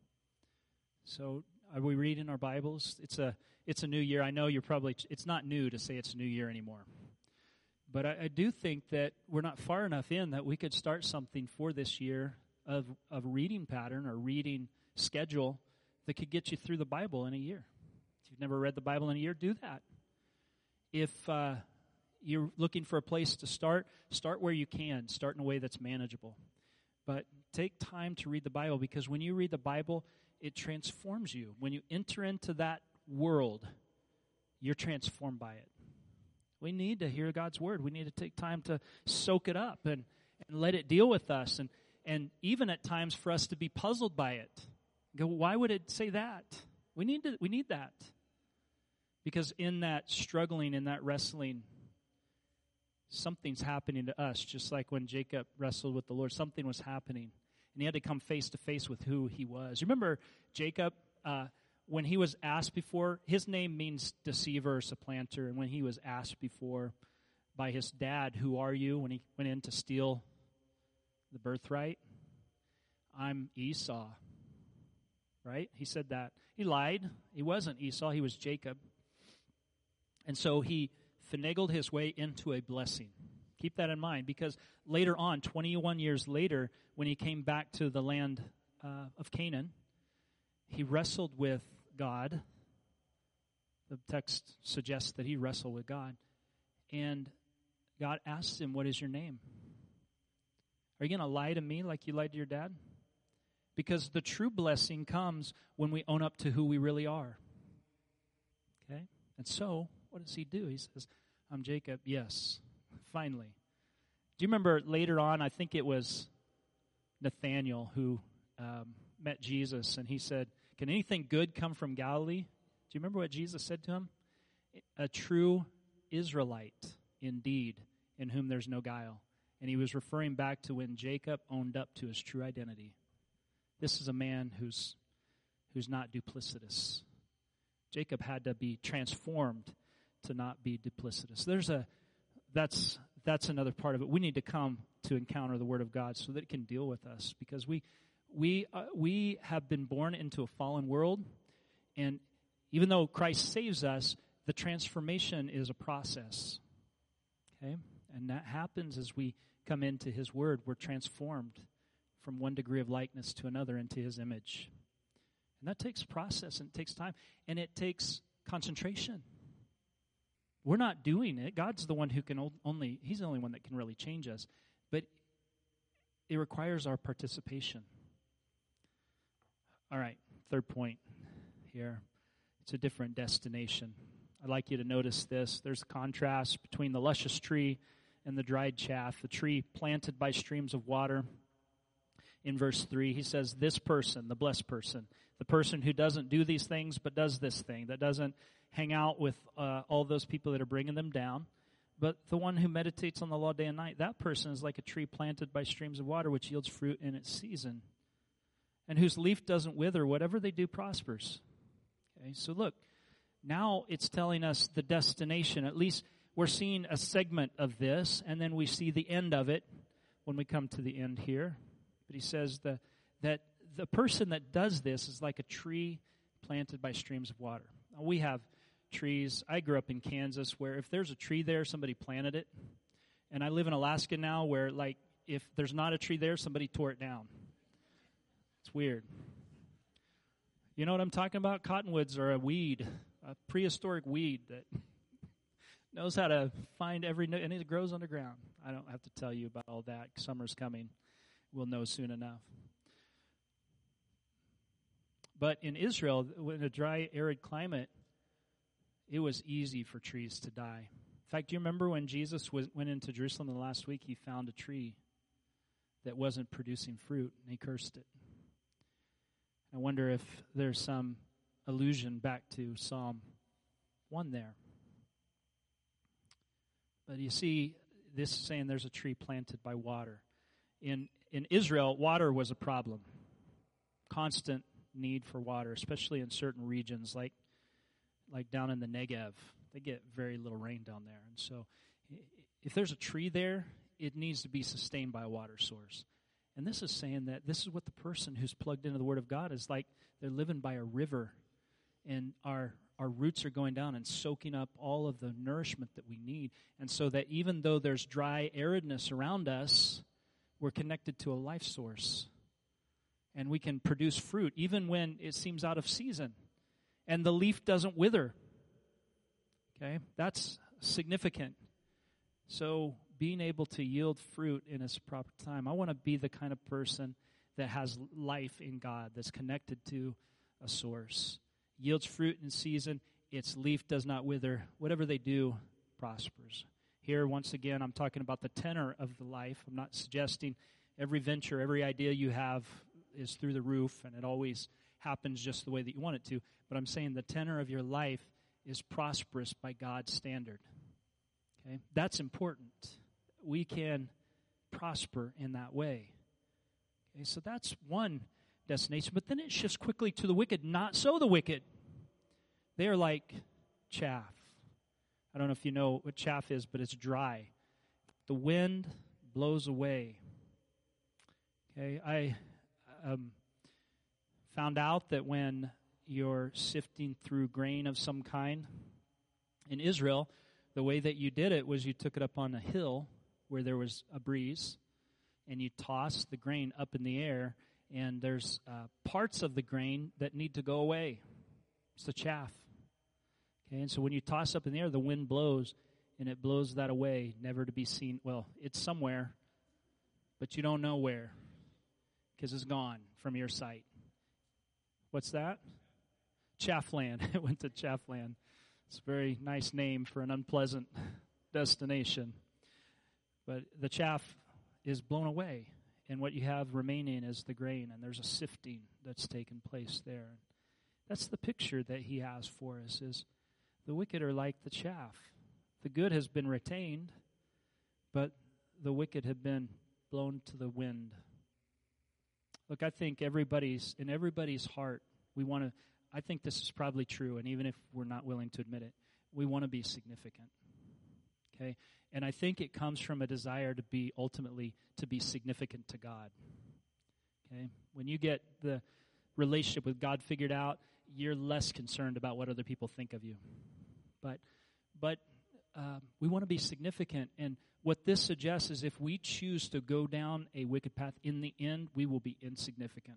So are we reading our Bibles? It's a it's a new year. I know you're probably, it's not new to say it's a new year anymore. But I, I do think that we're not far enough in that we could start something for this year of, of reading pattern or reading schedule that could get you through the Bible in a year. If you've never read the Bible in a year, do that. If uh, you're looking for a place to start, start where you can. Start in a way that's manageable. But take time to read the Bible, because when you read the Bible, it transforms you. When you enter into that world, you're transformed by it. We need to hear God's Word. We need to take time to soak it up and, and let it deal with us. And, and even at times for us to be puzzled by it. Go, why would it say that? We need to, we need that. Because in that struggling, in that wrestling, something's happening to us. Just like when Jacob wrestled with the Lord, something was happening. And he had to come face to face with who he was. Remember Jacob, uh, when he was asked before, his name means deceiver or supplanter. And when he was asked before by his dad, who are you? When he went in to steal the birthright, I'm Esau. Right? He said that. He lied. He wasn't Esau. He was Jacob. And so he finagled his way into a blessing. Keep that in mind, because later on, twenty-one years later, when he came back to the land uh, of Canaan, he wrestled with God. The text suggests that he wrestled with God. And God asked him, what is your name? Are you going to lie to me like you lied to your dad? Because the true blessing comes when we own up to who we really are. Okay? And so, what does he do? He says, I'm Jacob. Yes, finally. Do you remember later on, I think it was Nathanael who um, met Jesus, and he said, "Can anything good come from Galilee?" Do you remember what Jesus said to him? "A true Israelite, indeed, in whom there's no guile." And he was referring back to when Jacob owned up to his true identity. This is a man who's who's not duplicitous. Jacob had to be transformed to not be duplicitous. There's a that's that's another part of it. We need to come to encounter the Word of God so that it can deal with us, because we we uh, we have been born into a fallen world, and even though Christ saves us, the transformation is a process. Okay? And that happens as we come into His Word. We're transformed from one degree of likeness to another into His image. And that takes process, and it takes time, and it takes concentration. We're not doing it. God's the one who can only, He's the only one that can really change us. But it requires our participation. All right, third point here. It's a different destination. I'd like you to notice this. There's a contrast between the luscious tree and the dried chaff. The tree planted by streams of water. In verse three, he says, this person, the blessed person, the person who doesn't do these things but does this thing, that doesn't hang out with uh, all those people that are bringing them down, but the one who meditates on the law day and night, that person is like a tree planted by streams of water, which yields fruit in its season, and whose leaf doesn't wither. Whatever they do prospers. Okay, so look, now it's telling us the destination. At least we're seeing a segment of this, and then we see the end of it when we come to the end here. But he says the, that the person that does this is like a tree planted by streams of water. Now, we have trees. I grew up in Kansas where if there's a tree there, somebody planted it. And I live in Alaska now where, like, if there's not a tree there, somebody tore it down. It's weird. You know what I'm talking about? Cottonwoods are a weed, a prehistoric weed that knows how to find every nook, and it grows underground. I don't have to tell you about all that. Summer's coming. We'll know soon enough. But in Israel, in a dry, arid climate, it was easy for trees to die. In fact, do you remember when Jesus was, went into Jerusalem the last week, he found a tree that wasn't producing fruit, and he cursed it. I wonder if there's some allusion back to Psalm one there. But you see, this is saying there's a tree planted by water. In in Israel, water was a problem. Constant need for water, especially in certain regions, like like down in the Negev. They get very little rain down there. And so if there's a tree there, it needs to be sustained by a water source. And this is saying that this is what the person who's plugged into the Word of God is like. They're living by a river, and our our roots are going down and soaking up all of the nourishment that we need. And so that even though there's dry aridness around us, we're connected to a life source. And we can produce fruit even when it seems out of season. And the leaf doesn't wither. Okay? That's significant. So being able to yield fruit in its proper time. I want to be the kind of person that has life in God, that's connected to a source. Yields fruit in season. Its leaf does not wither. Whatever they do prospers. Here, once again, I'm talking about the tenor of the life. I'm not suggesting every venture, every idea you have is through the roof, and it always happens just the way that you want it to. But I'm saying the tenor of your life is prosperous by God's standard. Okay? That's important. We can prosper in that way. Okay, so that's one destination. But then it shifts quickly to the wicked. Not so the wicked. They are like chaff. I don't know if you know what chaff is, but it's dry. The wind blows away. Okay, I um, found out that when you're sifting through grain of some kind in Israel, the way that you did it was you took it up on a hill where there was a breeze, and you toss the grain up in the air, and there's uh, parts of the grain that need to go away. It's the chaff. Okay, and so when you toss up in the air, the wind blows, and it blows that away, never to be seen. Well, it's somewhere, but you don't know where, because it's gone from your sight. What's that? Chaffland. It went to Chaffland. It's a very nice name for an unpleasant destination. But the chaff is blown away. and what you have remaining is the grain, and there's a sifting that's taken place there. That's the picture that he has for us, is the wicked are like the chaff. The good has been retained, but the wicked have been blown to the wind. Look, I think everybody's, in everybody's heart, we want to, I think this is probably true, and even if we're not willing to admit it, we want to be significant. Okay? And I think it comes from a desire to be, ultimately, to be significant to God. Okay? When you get the relationship with God figured out, you're less concerned about what other people think of you. But, but uh, we want to be significant, and what this suggests is if we choose to go down a wicked path, in the end, we will be insignificant.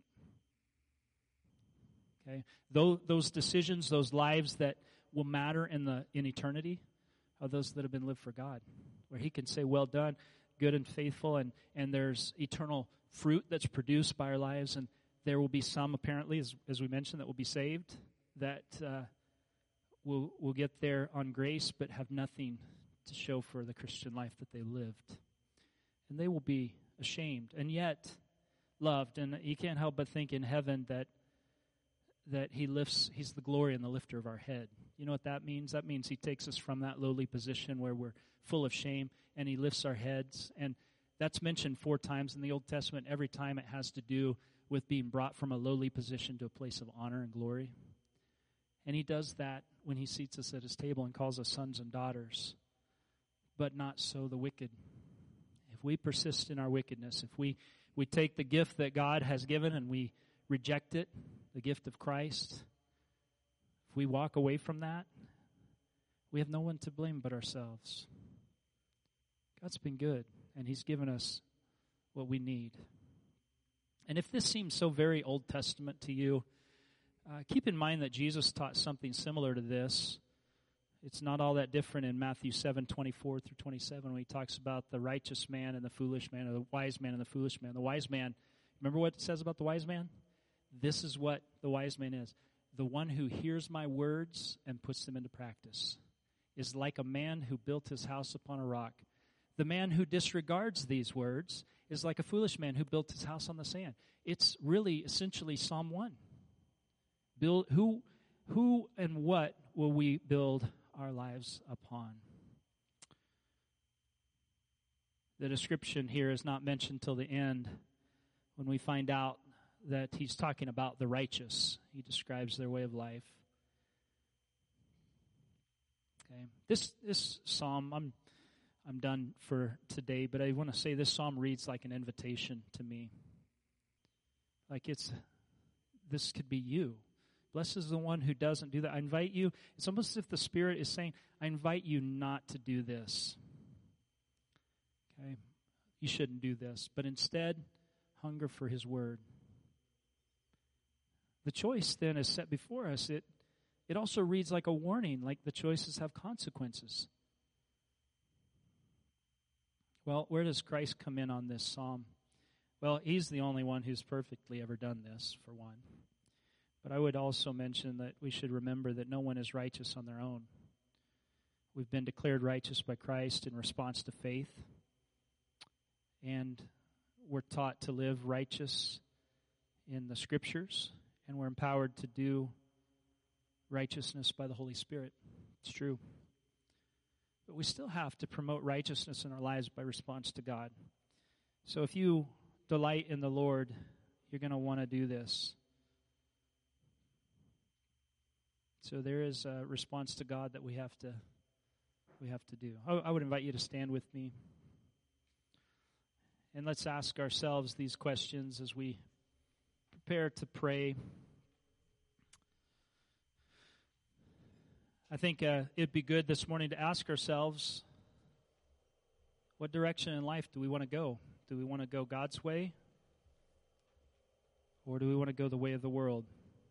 Okay? Those, those decisions, those lives that will matter in the in eternity are those that have been lived for God, where he can say, well done, good and faithful, and, and there's eternal fruit that's produced by our lives, and there will be some, apparently, as, as we mentioned, that will be saved, that uh, will will get there on grace, but have nothing to show for the Christian life that they lived. And they will be ashamed, and yet loved. And you can't help but think in heaven that that he lifts, he's the glory and the lifter of our head. You know what that means? That means he takes us from that lowly position where we're full of shame, and he lifts our heads. And that's mentioned four times in the Old Testament. Every time it has to do with being brought from a lowly position to a place of honor and glory. And he does that when he seats us at his table and calls us sons and daughters. But not so the wicked. If we persist in our wickedness, if we, we take the gift that God has given and we reject it, the gift of Christ, if we walk away from that, we have no one to blame but ourselves. God's been good, and he's given us what we need. And if this seems so very Old Testament to you, uh, keep in mind that Jesus taught something similar to this. It's not all that different in Matthew seven, twenty-four through twenty-seven, when he talks about the righteous man and the foolish man, or the wise man and the foolish man. The wise man, remember what it says about the wise man? This is what the wise man is. The one who hears my words and puts them into practice is like a man who built his house upon a rock. The man who disregards these words is like a foolish man who built his house on the sand. It's really essentially Psalm one. Build, who, who and what will we build our lives upon? The description here is not mentioned till the end when we find out that he's talking about the righteous. He describes their way of life. Okay. This this psalm, I'm I'm done for today, but I want to say this psalm reads like an invitation to me. Like it's, this could be you. Blessed is the one who doesn't do that. I invite you, it's almost as if the Spirit is saying, I invite you not to do this. Okay? You shouldn't do this. But instead, hunger for his word. The choice then is set before us. It it also reads like a warning, like the choices have consequences. Well, where does Christ come in on this psalm? Well, he's the only one who's perfectly ever done this, for one. But I would also mention that we should remember that no one is righteous on their own. We've been declared righteous by Christ in response to faith. And we're taught to live righteous in the Scriptures. And we're empowered to do righteousness by the Holy Spirit. It's true. But we still have to promote righteousness in our lives by response to God. So if you delight in the Lord, you're going to want to do this. So there is a response to God that we have to we have to do. I, I would invite you to stand with me. And let's ask ourselves these questions as we prepare to pray. I think uh, it'd be good this morning to ask ourselves, what direction in life do we want to go? Do we want to go God's way? Or do we want to go the way of the world?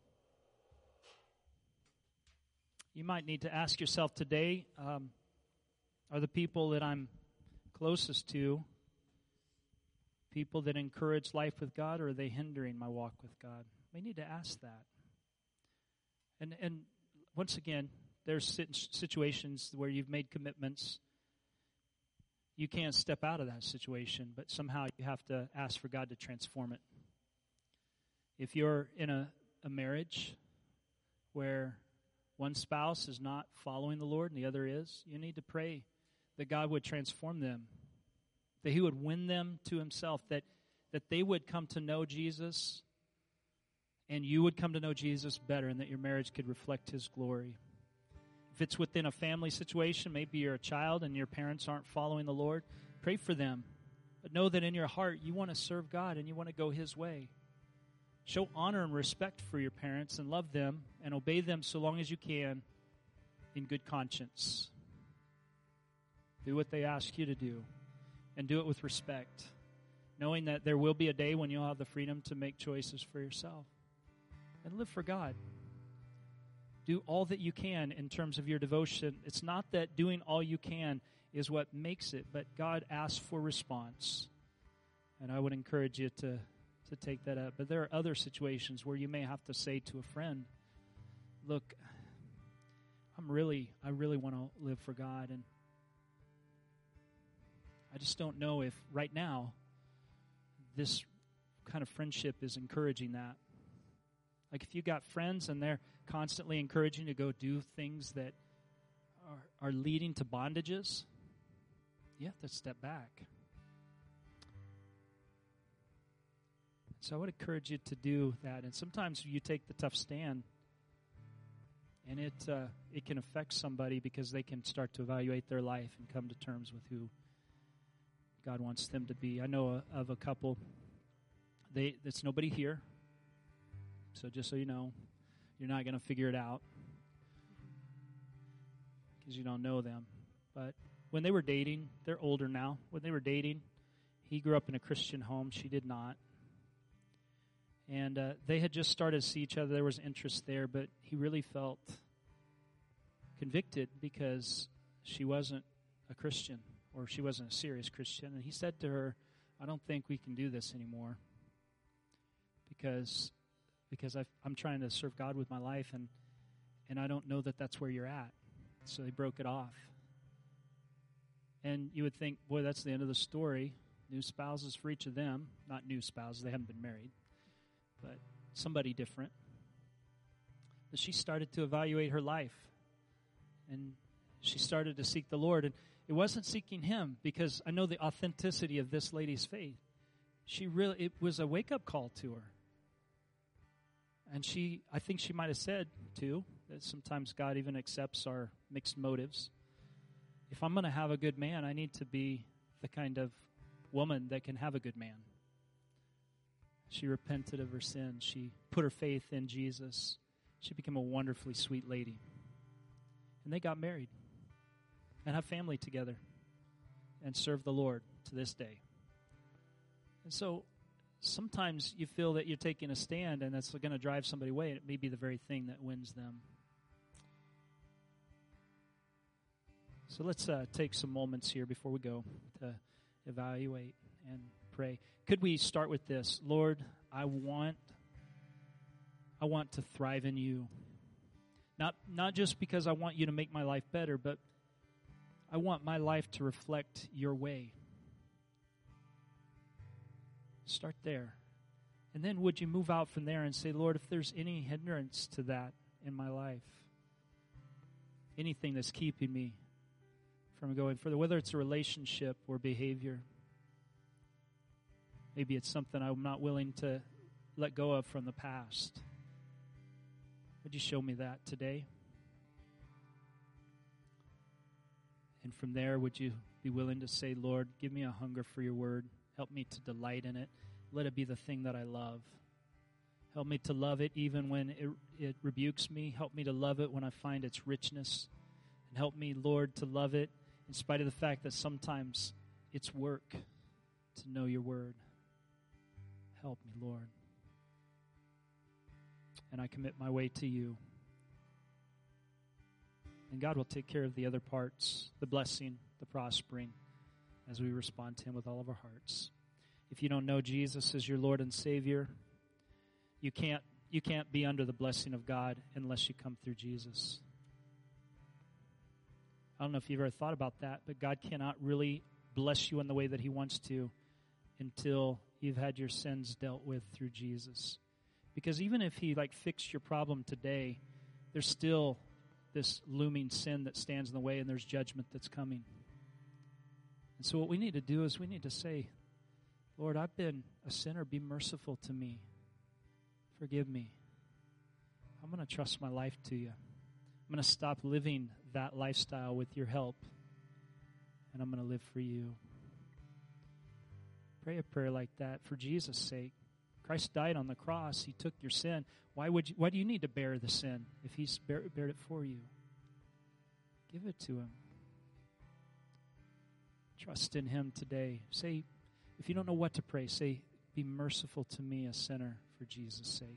You might need to ask yourself today, um, are the people that I'm closest to people that encourage life with God, or are they hindering my walk with God? We need to ask that. And and once again, there's situations where you've made commitments you can't step out of that situation, but somehow you have to ask for God to transform it. If you're in a, a marriage where one spouse is not following the Lord and the other is, you need to pray that God would transform them, that he would win them to himself, that, that they would come to know Jesus and you would come to know Jesus better, and that your marriage could reflect his glory. If it's within a family situation, maybe you're a child and your parents aren't following the Lord, pray for them. But know that in your heart you want to serve God and you want to go his way. Show honor and respect for your parents and love them and obey them so long as you can in good conscience. Do what they ask you to do and do it with respect, knowing that there will be a day when you'll have the freedom to make choices for yourself. And live for God. Do all that you can in terms of your devotion. It's not that doing all you can is what makes it, but God asks for response. And I would encourage you to, to take that up. But there are other situations where you may have to say to a friend, look, I'm really, I really want to live for God, and I just don't know if right now this kind of friendship is encouraging that. Like if you got friends and they're constantly encouraging you to go do things that are, are leading to bondages, you have to step back. So I would encourage you to do that. And sometimes you take the tough stand, and it uh, it can affect somebody because they can start to evaluate their life and come to terms with who God wants them to be. I know a, of a couple. They There's nobody here. So just so you know, you're not going to figure it out because you don't know them. But when they were dating, they're older now. When they were dating, he grew up in a Christian home. She did not. And uh, they had just started to see each other. There was interest there, but he really felt convicted because she wasn't a Christian, or she wasn't a serious Christian. And he said to her, I don't think we can do this anymore because... because I've, I'm trying to serve God with my life, and and I don't know that that's where you're at. So they broke it off. And you would think, boy, that's the end of the story. New spouses for each of them. Not new spouses, they haven't been married, but somebody different. But she started to evaluate her life, and she started to seek the Lord. And it wasn't seeking him, because I know the authenticity of this lady's faith. She really, it was a wake-up call to her. And she, I think she might have said, too, that sometimes God even accepts our mixed motives. If I'm going to have a good man, I need to be the kind of woman that can have a good man. She repented of her sin. She put her faith in Jesus. She became a wonderfully sweet lady. And they got married and have family together and serve the Lord to this day. And so sometimes you feel that you're taking a stand and that's going to drive somebody away, and it may be the very thing that wins them. So let's uh, take some moments here before we go to evaluate and pray. Could we start with this? Lord, I want I want to thrive in you. Not not just because I want you to make my life better, but I want my life to reflect your way. Start there. And then would you move out from there and say, Lord, if there's any hindrance to that in my life, anything that's keeping me from going further, whether it's a relationship or behavior, maybe it's something I'm not willing to let go of from the past. Would you show me that today? And from there, would you be willing to say, Lord, give me a hunger for your word. Help me to delight in it. Let it be the thing that I love. Help me to love it even when it, it rebukes me. Help me to love it when I find its richness. And help me, Lord, to love it in spite of the fact that sometimes it's work to know your word. Help me, Lord. And I commit my way to you. And God will take care of the other parts, the blessing, the prospering, as we respond to him with all of our hearts. If you don't know Jesus as your Lord and Savior, you can't you can't be under the blessing of God unless you come through Jesus. I don't know if you've ever thought about that, but God cannot really bless you in the way that he wants to until you've had your sins dealt with through Jesus. Because even if he like fixed your problem today, there's still this looming sin that stands in the way, and there's judgment that's coming. And so what we need to do is we need to say, Lord, I've been a sinner. Be merciful to me. Forgive me. I'm going to trust my life to you. I'm going to stop living that lifestyle with your help, and I'm going to live for you. Pray a prayer like that for Jesus' sake. Christ died on the cross. He took your sin. Why would you, why do you need to bear the sin if he's bear, bared it for you? Give it to him. Trust in him today. Say, if you don't know what to pray, say, be merciful to me, a sinner, for Jesus' sake.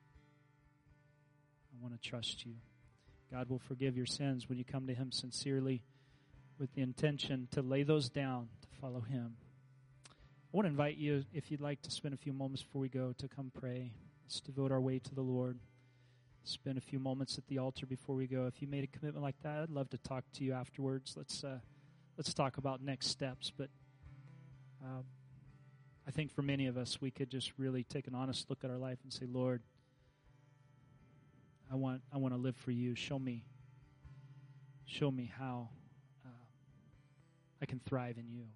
I want to trust you. God will forgive your sins when you come to him sincerely with the intention to lay those down to follow him. I want to invite you, if you'd like to spend a few moments before we go, to come pray. Let's devote our way to the Lord. Spend a few moments at the altar before we go. If you made a commitment like that, I'd love to talk to you afterwards. Let's uh, let's talk about next steps. But uh, I think for many of us, we could just really take an honest look at our life and say, Lord, I want I want to live for you. Show me, show me how uh, I can thrive in you.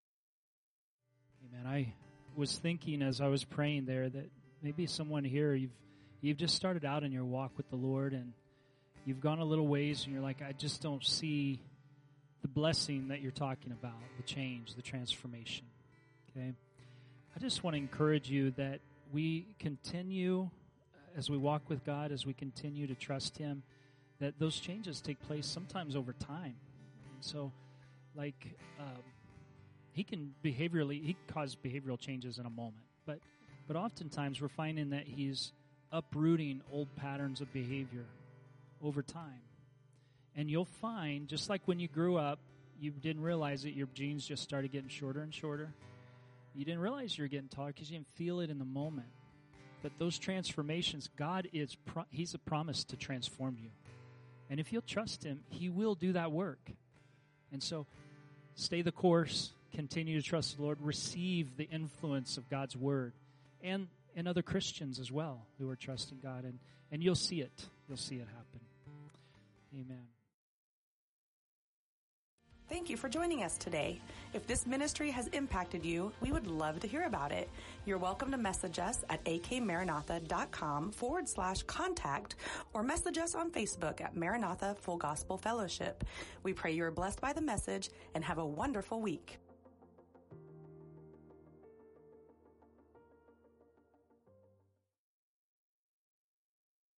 Amen. I was thinking as I was praying there that maybe someone here, you've you've just started out in your walk with the Lord, and you've gone a little ways, and you're like, I just don't see the blessing that you're talking about, the change, the transformation. Okay? I just want to encourage you that we continue, as we walk with God, as we continue to trust him, that those changes take place sometimes over time. And so, like... Um, He can behaviorally, he can cause behavioral changes in a moment. But but oftentimes we're finding that he's uprooting old patterns of behavior over time. And you'll find, just like when you grew up, you didn't realize that your jeans just started getting shorter and shorter. You didn't realize you were getting taller because you didn't feel it in the moment. But those transformations, God is, pro- he's a promise to transform you. And if you'll trust him, he will do that work. And so stay the course. Continue to trust the Lord. Receive the influence of God's word. And, and other Christians as well who are trusting God. And, and you'll see it. You'll see it happen. Amen. Thank you for joining us today. If this ministry has impacted you, we would love to hear about it. You're welcome to message us at akmaranatha.com forward slash contact or message us on Facebook at Maranatha Full Gospel Fellowship. We pray you are blessed by the message and have a wonderful week.